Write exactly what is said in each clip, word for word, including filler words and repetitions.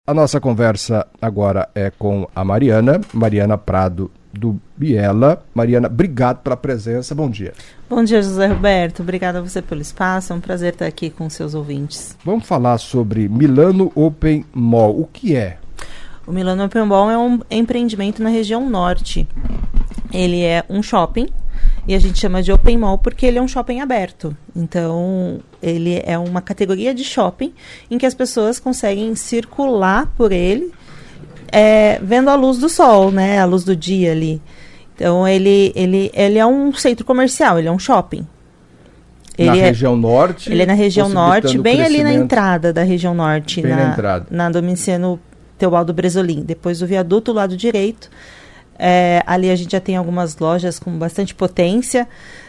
A nossa conversa agora é com a Mariana, Mariana Prado do Biela. Mariana, obrigado pela presença, bom dia. Bom dia, José Roberto, obrigada a você pelo espaço, é um prazer estar aqui com seus ouvintes. Vamos falar sobre Milano Open Mall, o que é? O Milano Open Mall é um empreendimento na região norte, ele é um shopping, e a gente chama de Open Mall porque ele é um shopping aberto. Então, ele é uma categoria de shopping em que as pessoas conseguem circular por ele, é, vendo a luz do sol, né? A luz do dia ali. Então, ele, ele, ele é um centro comercial, ele é um shopping. Ele na é, região norte? Ele é na região norte, bem ali na entrada da região norte. Bem na, na entrada. Na Domiciano Teobaldo Bresolim. Depois do viaduto, lado direito. É, ali a gente já tem algumas lojas com bastante potência.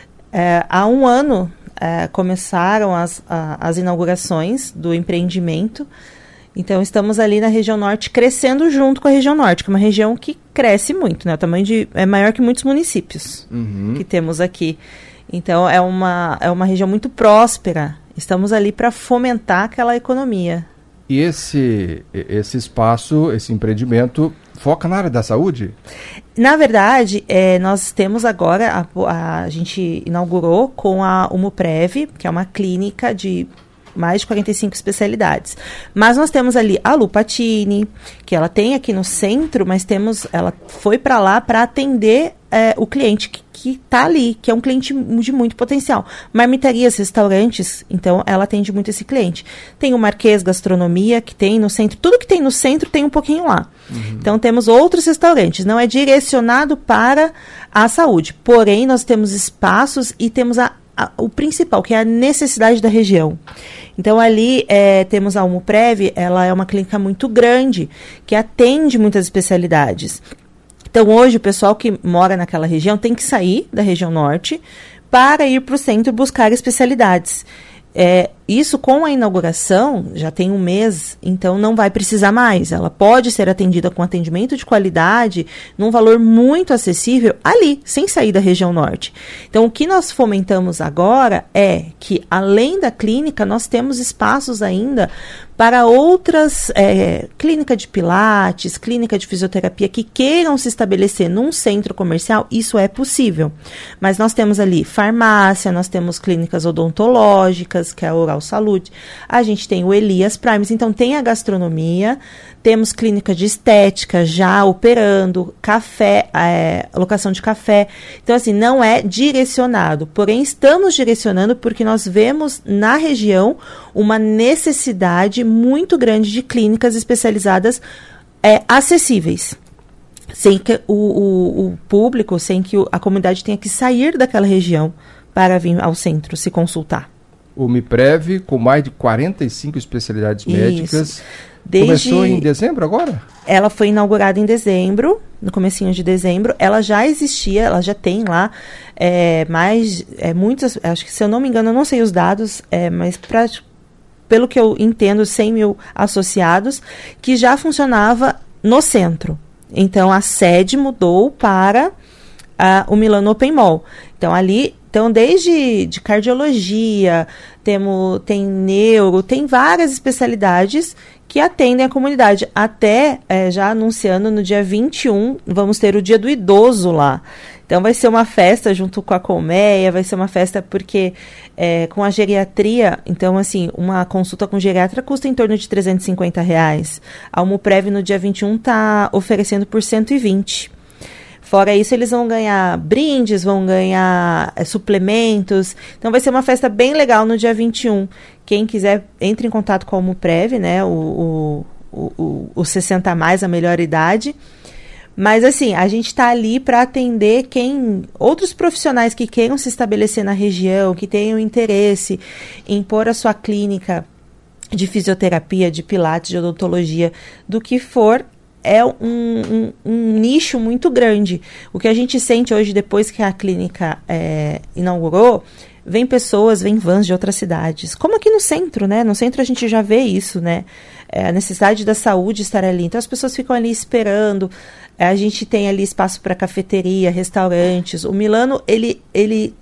É, há um ano é, começaram as, a, as inaugurações do empreendimento. Então estamos ali na região norte crescendo junto com a região norte, que é uma região que cresce muito, né? O tamanho de, é maior que muitos municípios uhum. que temos aqui. Então é uma, é uma região muito próspera. Estamos ali para fomentar aquela economia. E esse, esse espaço, esse empreendimento, foca na área da saúde? Na verdade, é, nós temos agora, a, a gente inaugurou com a Umuprev, que é uma clínica de mais de quarenta e cinco especialidades. Mas nós temos ali a Lupatini, que ela tem aqui no centro, mas temos, ela foi para lá para atender é, o cliente que está ali, que é um cliente de muito potencial. Marmitarias, restaurantes, então ela atende muito esse cliente. Tem o Marquês Gastronomia, que tem no centro, tudo que tem no centro tem um pouquinho lá. Uhum. Então temos outros restaurantes, não é direcionado para a saúde, porém nós temos espaços e temos a o principal, que é a necessidade da região. Então, ali é, temos a Umuprev, ela é uma clínica muito grande, que atende muitas especialidades. Então, hoje, o pessoal que mora naquela região tem que sair da região norte para ir para o centro buscar especialidades. É, isso com a inauguração, já tem um mês, então não vai precisar mais. Ela pode ser atendida com atendimento de qualidade, num valor muito acessível, ali, sem sair da região norte. Então, o que nós fomentamos agora é que, além da clínica, nós temos espaços ainda para outras, é, clínica de pilates, clínica de fisioterapia, que queiram se estabelecer num centro comercial, isso é possível. Mas nós temos ali farmácia, nós temos clínicas odontológicas, que é a Oral Saúde, a gente tem o Elias Primes, então tem a gastronomia, temos clínica de estética já operando, café, é, locação de café. Então, assim, não é direcionado, porém estamos direcionando porque nós vemos na região uma necessidade muito grande de clínicas especializadas é, acessíveis, sem que o, o, o público, sem que a comunidade tenha que sair daquela região para vir ao centro se consultar. O Umuprev, com mais de quarenta e cinco especialidades Isso. médicas. Desde... Começou em dezembro agora? Ela foi inaugurada em dezembro, no comecinho de dezembro. Ela já existia, ela já tem lá é, mais, é, muitas, acho que se eu não me engano, eu não sei os dados, é, mas pra, pelo que eu entendo, cem mil associados, que já funcionava no centro. Então, a sede mudou para uh, o Milano Open Mall. Então, ali... Então, desde de cardiologia, temos, tem neuro, tem várias especialidades que atendem a comunidade. Até, é, já anunciando, no dia vinte e um, vamos ter o Dia do Idoso lá. Então, vai ser uma festa junto com a Colmeia, vai ser uma festa porque, é, com a geriatria, então, assim, uma consulta com geriatra custa em torno de trezentos e cinquenta reais. A Umuprev, no dia vinte e um, está oferecendo por cento e vinte. Fora isso, eles vão ganhar brindes, vão ganhar é, suplementos. Então, vai ser uma festa bem legal no dia vinte e um. Quem quiser, entre em contato com a Umuprev, né? O, o, o, o sessenta a mais, a melhor idade. Mas, assim, a gente está ali para atender quem, outros profissionais que queiram se estabelecer na região, que tenham interesse em pôr a sua clínica de fisioterapia, de pilates, de odontologia, do que for. É um, um, um nicho muito grande. O que a gente sente hoje, depois que a clínica é, inaugurou, vem pessoas, vem vans de outras cidades. Como aqui no centro, né? No centro a gente já vê isso, né? É, a necessidade da saúde estar ali. Então as pessoas ficam ali esperando. É, a gente tem ali espaço para cafeteria, restaurantes. O Milano, ele, ele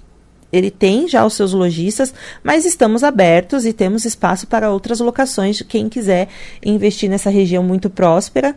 ele tem já os seus lojistas, mas estamos abertos e temos espaço para outras locações de quem quiser investir nessa região muito próspera.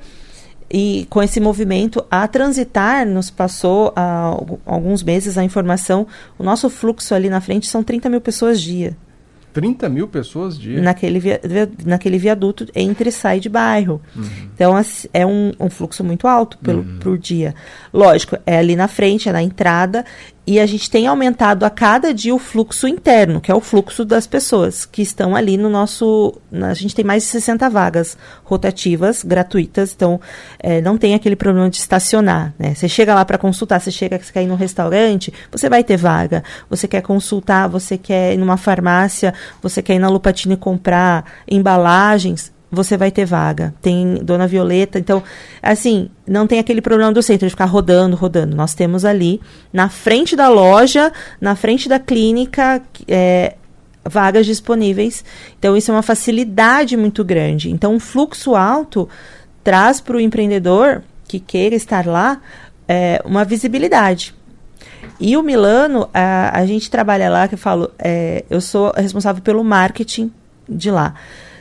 E com esse movimento, a Transitar nos passou há alguns meses a informação, o nosso fluxo ali na frente são trinta mil pessoas dia. trinta mil pessoas dia? Naquele, via, naquele viaduto entre e sai de bairro. Uhum. Então, é um, um fluxo muito alto pelo, uhum. por dia. Lógico, é ali na frente, é na entrada, e a gente tem aumentado a cada dia o fluxo interno, que é o fluxo das pessoas que estão ali no nosso... A gente tem mais de sessenta vagas rotativas, gratuitas, então é, não tem aquele problema de estacionar, né? Você chega lá para consultar, você chega, você quer ir num restaurante, você vai ter vaga. Você quer consultar, você quer ir numa farmácia, você quer ir na Lupatini comprar embalagens, você vai ter vaga. Tem Dona Violeta, então, assim, não tem aquele problema do centro de ficar rodando, rodando. Nós temos ali, na frente da loja, na frente da clínica, é, vagas disponíveis. Então, isso é uma facilidade muito grande. Então, um fluxo alto traz para o empreendedor que queira estar lá é, uma visibilidade. E o Milano, a, a gente trabalha lá, que eu falo, é, eu sou responsável pelo marketing de lá.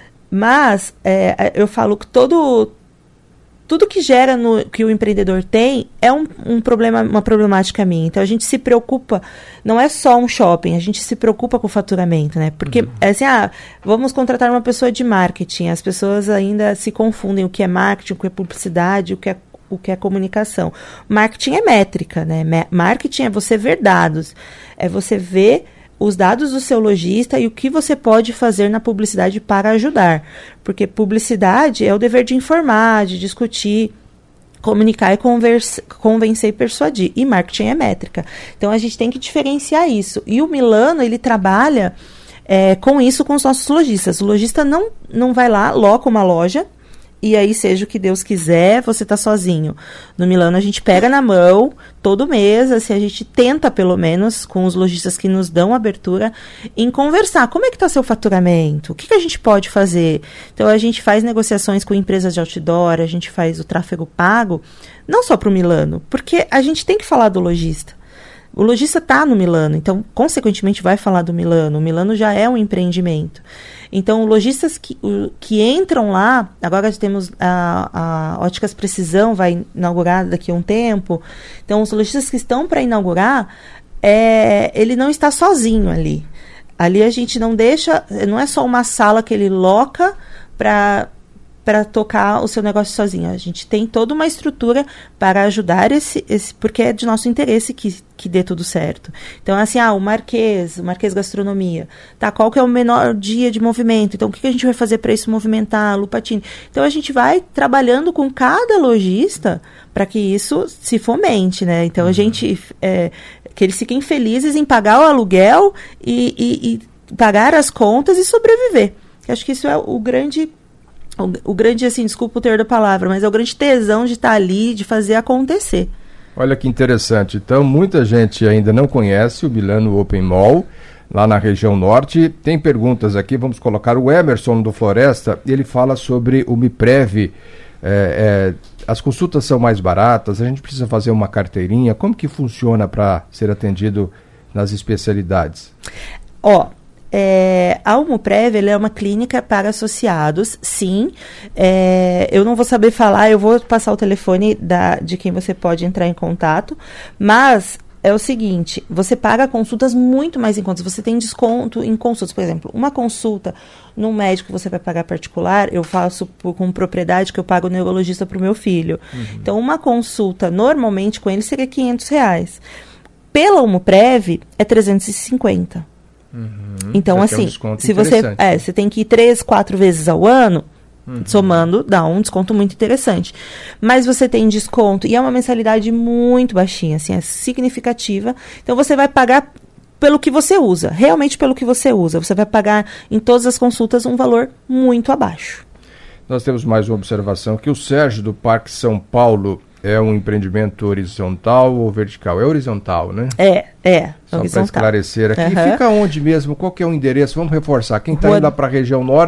Mas é, eu falo que todo, tudo que gera no, que o empreendedor tem é um, um problema, uma problemática minha. Então a gente se preocupa, não é só um shopping, a gente se preocupa com o faturamento, né? Porque, uhum. assim, ah, vamos contratar uma pessoa de marketing. As pessoas ainda se confundem o que é marketing, o que é publicidade, o que é o que é comunicação. Marketing é métrica, né? Marketing é você ver dados, é você ver os dados do seu lojista e o que você pode fazer na publicidade para ajudar. Porque publicidade é o dever de informar, de discutir, comunicar e conversa, convencer e persuadir. E marketing é métrica. Então, a gente tem que diferenciar isso. E o Milano, ele trabalha é, com isso com os nossos lojistas. O lojista não, não vai lá, loca uma loja, e aí, seja o que Deus quiser, você tá sozinho. No Milano, a gente pega na mão, todo mês, assim, a gente tenta, pelo menos, com os lojistas que nos dão abertura, em conversar. Como é que tá seu faturamento? O que, que a gente pode fazer? Então, a gente faz negociações com empresas de outdoor, a gente faz o tráfego pago, não só para o Milano, porque a gente tem que falar do lojista. O lojista está no Milano, então, consequentemente, vai falar do Milano. O Milano já é um empreendimento. Então, lojistas que, o, que entram lá, agora temos a, a Óticas Precisão, vai inaugurar daqui a um tempo. Então, os lojistas que estão para inaugurar, é, ele não está sozinho ali. Ali a gente não deixa, não é só uma sala que ele loca para... para tocar o seu negócio sozinho. A gente tem toda uma estrutura para ajudar esse, esse porque é de nosso interesse que, que dê tudo certo. Então, assim, ah, o Marquês, o Marquês Gastronomia, tá, qual que é o menor dia de movimento? Então, o que, que a gente vai fazer para isso movimentar? Lupatini. Então, a gente vai trabalhando com cada lojista para que isso se fomente, né? Então, a gente, é, que eles fiquem felizes em pagar o aluguel e, e, e pagar as contas e sobreviver. Eu acho que isso é o grande... O, o grande, assim, desculpa o teor da palavra, mas é o grande tesão de estar ali, de fazer acontecer. Olha que interessante. Então, muita gente ainda não conhece o Milano Open Mall, lá na região norte. Tem perguntas aqui, vamos colocar o Emerson do Floresta, ele fala sobre o MIPREV. É, é, as consultas são mais baratas, a gente precisa fazer uma carteirinha. Como que funciona para ser atendido nas especialidades? Ó... É, a Umuprev, ela é uma clínica para associados, sim. É, eu não vou saber falar, eu vou passar o telefone da, de quem você pode entrar em contato, mas é o seguinte, você paga consultas muito mais em contas, você tem desconto em consultas, por exemplo, uma consulta num médico que você vai pagar particular, eu faço por, com propriedade que eu pago o neurologista para o meu filho. Uhum. Então, uma consulta normalmente com ele seria quinhentos reais. Pela Umuprev é trezentos e cinquenta. Uhum. Então, assim, um se você, é, você tem que ir três, quatro vezes ao ano, uhum. somando, dá um desconto muito interessante. Mas você tem desconto, e é uma mensalidade muito baixinha, assim, é significativa. Então, você vai pagar pelo que você usa, realmente pelo que você usa. Você vai pagar em todas as consultas um valor muito abaixo. Nós temos mais uma observação, que o Sérgio do Parque São Paulo é um empreendimento horizontal ou vertical? É horizontal, né? É, é. Só para esclarecer aqui. Uhum. Fica onde mesmo? Qual que é o endereço? Vamos reforçar. Quem está indo lá para a região norte...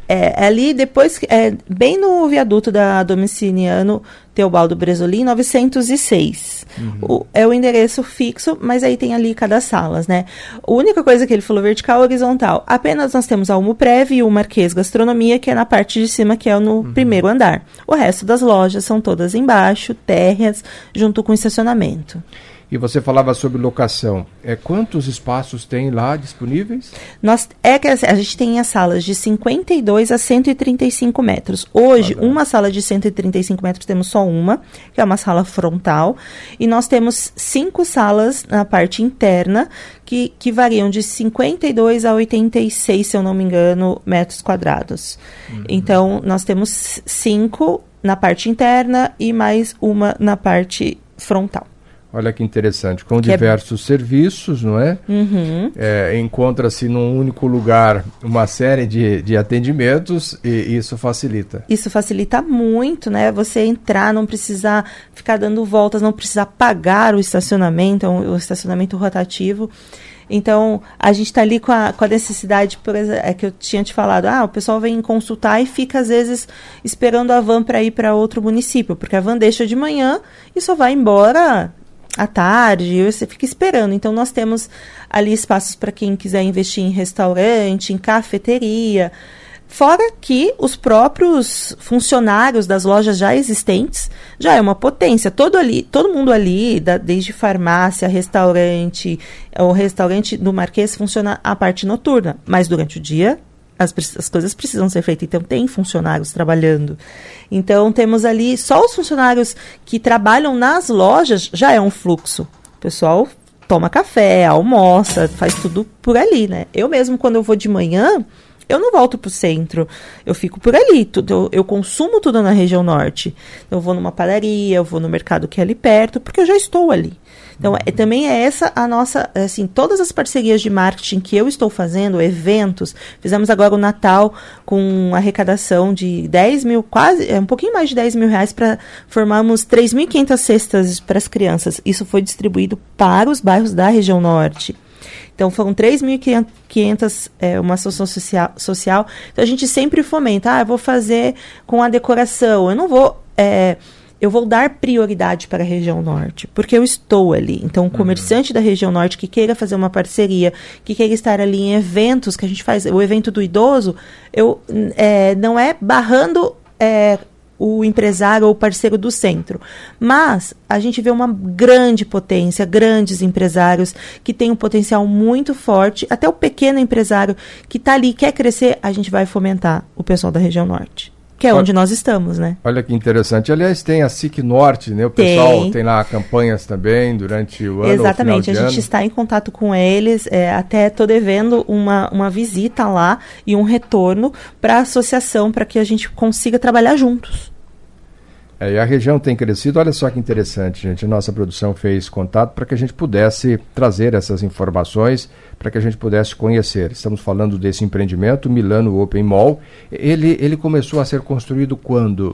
É, ali depois, é, bem no viaduto da Domiciliano Teobaldo Bresolim, novecentos e seis. Uhum. O, é o endereço fixo, mas aí tem ali cada salas, né? A única coisa que ele falou vertical e horizontal. Apenas nós temos a Umuprev e o Marquês Gastronomia, que é na parte de cima, que é no uhum. primeiro andar. O resto das lojas são todas embaixo, térreas, junto com estacionamento. E você falava sobre locação. É, quantos espaços tem lá disponíveis? Nós, é que a gente tem as salas de cinquenta e dois a cento e trinta e cinco metros. Hoje, ah, uma sala de cento e trinta e cinco metros, temos só uma, que é uma sala frontal. E nós temos cinco salas na parte interna, que, que variam de cinquenta e dois a oitenta e seis, se eu não me engano, metros quadrados. Uhum. Então, nós temos cinco na parte interna e mais uma na parte frontal. Olha que interessante, com que diversos é... serviços, não é? Uhum. é encontra-se num único lugar uma série de, de atendimentos e isso facilita. Isso facilita muito, né? Você entrar, não precisar ficar dando voltas, não precisar pagar o estacionamento, o estacionamento rotativo. Então, a gente está ali com a, com a necessidade, por exemplo, é que eu tinha te falado, ah, o pessoal vem consultar e fica, às vezes, esperando a van para ir para outro município, porque a van deixa de manhã e só vai embora à tarde, e você fica esperando. Então, nós temos ali espaços para quem quiser investir em restaurante, em cafeteria. Fora que os próprios funcionários das lojas já existentes já é uma potência. Todo, ali, todo mundo ali, da, desde farmácia, restaurante, o restaurante do Marquês funciona a parte noturna, mas durante o dia as, as coisas precisam ser feitas. Então, tem funcionários trabalhando. Então, temos ali, só os funcionários que trabalham nas lojas já é um fluxo. O pessoal toma café, almoça, faz tudo por ali, né? Eu mesmo, quando eu vou de manhã, eu não volto para o centro, eu fico por ali, tudo, eu, eu consumo tudo na região norte. Eu vou numa padaria, eu vou no mercado que é ali perto, porque eu já estou ali. Então, é, também é essa a nossa, assim, todas as parcerias de marketing que eu estou fazendo, eventos, fizemos agora o Natal com arrecadação de dez mil, quase, é, um pouquinho mais de dez mil reais, para formarmos três mil e quinhentas cestas para as crianças. Isso foi distribuído para os bairros da região norte. Então, foram três mil e quinhentas, é, uma ação social, social. Então, a gente sempre fomenta, ah, eu vou fazer com a decoração, eu não vou... É, eu vou dar prioridade para a região norte, porque eu estou ali. Então, o comerciante uhum. da região norte que queira fazer uma parceria, que queira estar ali em eventos que a gente faz, o evento do idoso, eu, é, não é barrando é, o empresário ou o parceiro do centro, mas a gente vê uma grande potência, grandes empresários que têm um potencial muito forte, até o pequeno empresário que está ali, quer crescer, a gente vai fomentar o pessoal da região norte. Que é onde nós estamos, né? Olha que interessante. Aliás, tem a S I C Norte, né? O pessoal tem, tem lá campanhas também durante o ano. Exatamente, a gente ano. está em contato com eles. É, até estou devendo uma, uma visita lá e um retorno para a associação, para que a gente consiga trabalhar juntos. É, e a região tem crescido. Olha só que interessante, gente. Nossa produção fez contato para que a gente pudesse trazer essas informações, para que a gente pudesse conhecer. Estamos falando desse empreendimento, Milano Open Mall. Ele, ele começou a ser construído quando?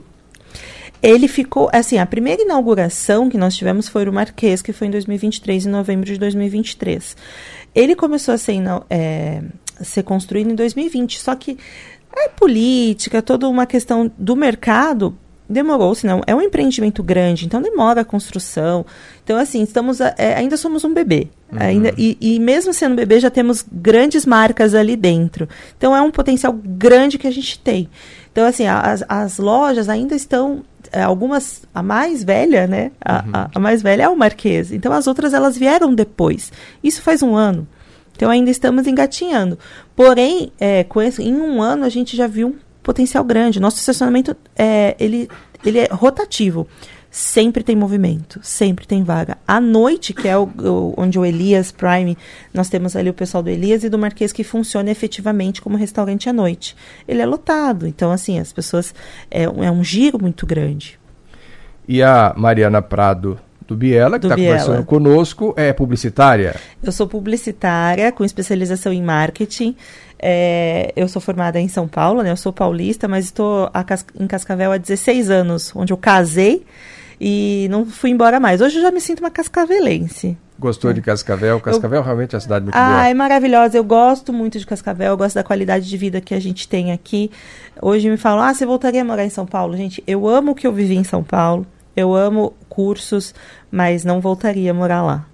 Ele ficou, assim, a primeira inauguração que nós tivemos foi o Marquês, que foi em dois mil e vinte e três, em novembro de dois mil e vinte e três. Ele começou a ser, é, a ser construído em dois mil e vinte, só que a política, toda uma questão do mercado... Demorou, senão é um empreendimento grande, então demora a construção. Então, assim, estamos é, ainda somos um bebê. Uhum. Ainda, e, e mesmo sendo bebê, já temos grandes marcas ali dentro. Então, é um potencial grande que a gente tem. Então, assim, as, as lojas ainda estão, é, algumas, a mais velha, né? A, uhum. a, a mais velha é o Marquês. Então, as outras, elas vieram depois. Isso faz um ano. Então, ainda estamos engatinhando. Porém, é, com esse, em um ano, a gente já viu um potencial grande. Nosso estacionamento, é, ele, ele é rotativo. Sempre tem movimento, sempre tem vaga. À noite, que é o, o, onde o Elias Prime, nós temos ali o pessoal do Elias e do Marquês que funciona efetivamente como restaurante à noite. Ele é lotado, então assim, as pessoas, é, é um giro muito grande. E a Mariana Prado do Biela, que está conversando conosco, é publicitária? Eu sou publicitária, com especialização em marketing. É, eu sou formada em São Paulo, né? Eu sou paulista, mas estou a, em Cascavel há dezesseis anos, onde eu casei e não fui embora mais. Hoje eu já me sinto uma cascavelense. Gostou de Cascavel? Cascavel eu... realmente é uma cidade muito ah, boa. Ah, é maravilhosa. Eu gosto muito de Cascavel, eu gosto da qualidade de vida que a gente tem aqui. Hoje me falam, ah, você voltaria a morar em São Paulo? Gente, eu amo o que eu vivi em São Paulo, eu amo cursos, mas não voltaria a morar lá.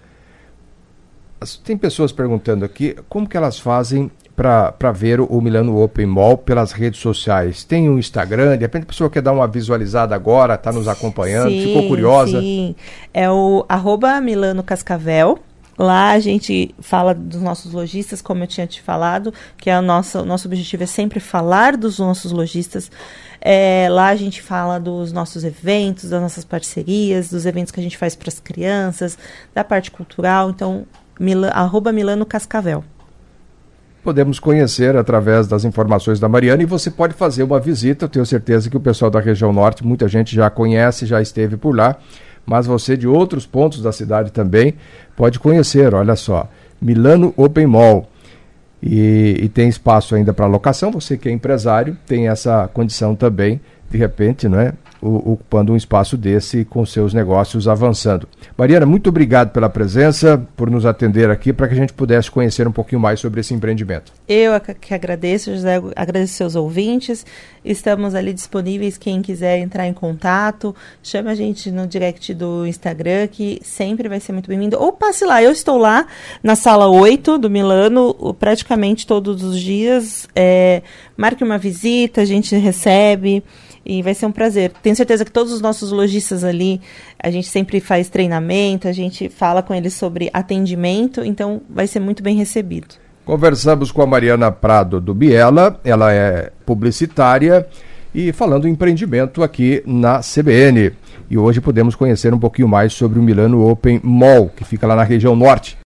Tem pessoas perguntando aqui, como que elas fazem para ver o Milano Open Mall pelas redes sociais? Tem um Instagram, de repente a pessoa quer dar uma visualizada agora, está nos acompanhando, sim, ficou curiosa. Sim, é o arroba Milano Cascavel. Lá a gente fala dos nossos lojistas, como eu tinha te falado, que é o nosso, o nosso objetivo é sempre falar dos nossos lojistas. É, lá a gente fala dos nossos eventos, das nossas parcerias, dos eventos que a gente faz para as crianças, da parte cultural. Então, Mila, arroba Milano Cascavel. Podemos conhecer através das informações da Mariana e você pode fazer uma visita. Eu tenho certeza que o pessoal da região norte, muita gente já conhece, já esteve por lá, mas você de outros pontos da cidade também pode conhecer. Olha só, Milano Open Mall. E, e tem espaço ainda para locação. Você que é empresário tem essa condição também, de repente, não é? O, ocupando um espaço desse com seus negócios avançando. Mariana, muito obrigado pela presença, por nos atender aqui, para que a gente pudesse conhecer um pouquinho mais sobre esse empreendimento. Eu que agradeço, José, agradeço seus ouvintes, estamos ali disponíveis, quem quiser entrar em contato, chame a gente no direct do Instagram, que sempre vai ser muito bem-vindo, ou passe lá, eu estou lá na sala oito do Milano, praticamente todos os dias, é, marque uma visita, a gente recebe, e vai ser um prazer. Tenho certeza que todos os nossos lojistas ali, a gente sempre faz treinamento, a gente fala com eles sobre atendimento, então vai ser muito bem recebido. Conversamos com a Mariana Prado do Biela, ela é publicitária e falando empreendimento aqui na C B N. E hoje podemos conhecer um pouquinho mais sobre o Milano Open Mall, que fica lá na região norte.